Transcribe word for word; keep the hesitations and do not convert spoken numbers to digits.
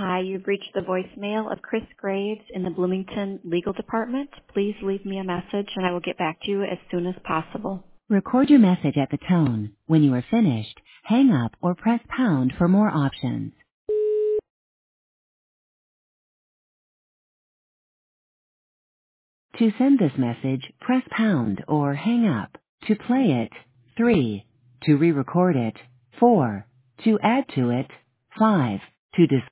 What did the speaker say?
Hi, you've reached the voicemail of Chris Graves in the Bloomington Legal Department. Please leave me a message and I will get back to you as soon as possible. Record your message at the tone. When you are finished, hang up or press pound for more options. To send this message, press pound or hang up. To play it, three. To re-record it, four. To add to it, five. To dis-